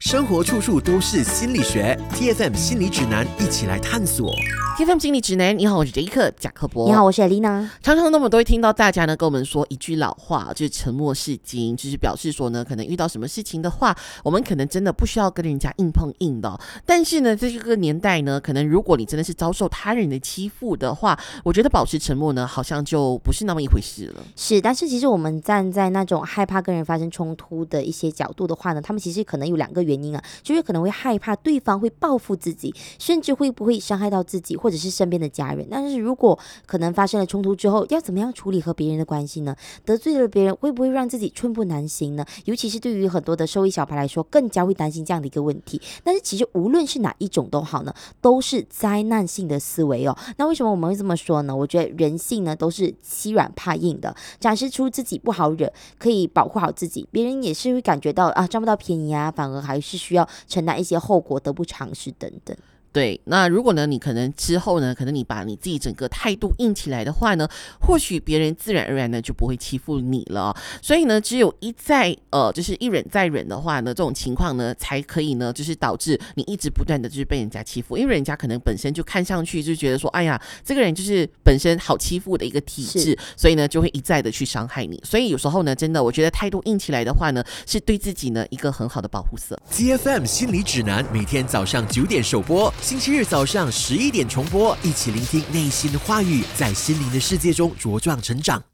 生活处处都是心理学 ，TFM 心理指南，一起来探索。 TFM 心理指南，你好，我是杰克贾克伯。 你好，我是 Elena。 常常呢，我们都会听到大家呢跟我们说一句老话，就是沉默是金，就是表示说呢，可能遇到什么事情的话，我们可能真的不需要跟人家硬碰硬的。但是呢，在这个年代呢，可能如果你真的是遭受他人的欺负的话，我觉得保持沉默呢，好像就不是那么一回事了。 是，但是其实我们站在那种害怕跟人发生冲突的一些角度的话呢，他们其实可能有2个原因啊，就是可能会害怕对方会报复自己，甚至会不会伤害到自己或者是身边的家人。但是如果可能发生了冲突之后，要怎么样处理和别人的关系呢？得罪了别人会不会让自己寸步难行呢？尤其是对于很多的受益小白来说，更加会担心这样的一个问题。但是其实无论是哪一种都好呢，都是灾难性的思维哦。那为什么我们会这么说呢？我觉得人性呢都是欺软怕硬的，展示出自己不好惹，可以保护好自己，别人也是会感觉到啊占不到便宜啊，反而还是需要承担一些后果，得不偿失等等。 对，那如果呢，你可能之后呢，可能你把你自己整个态度硬起来的话呢，或许别人自然而然呢就不会欺负你了。所以呢，只有就是一忍再忍的话呢，这种情况呢才可以呢，就是导致你一直不断的就是被人家欺负，因为人家可能本身就看上去就觉得说，哎呀，这个人就是本身好欺负的一个体质，所以呢就会一再的去伤害你。所以有时候呢，真的我觉得态度硬起来的话呢，是对自己呢一个很好的保护色。 TFM 心理指南每天早上9点首播，星期日早上11点重播，一起聆听内心的话语，在心灵的世界中茁壮成长。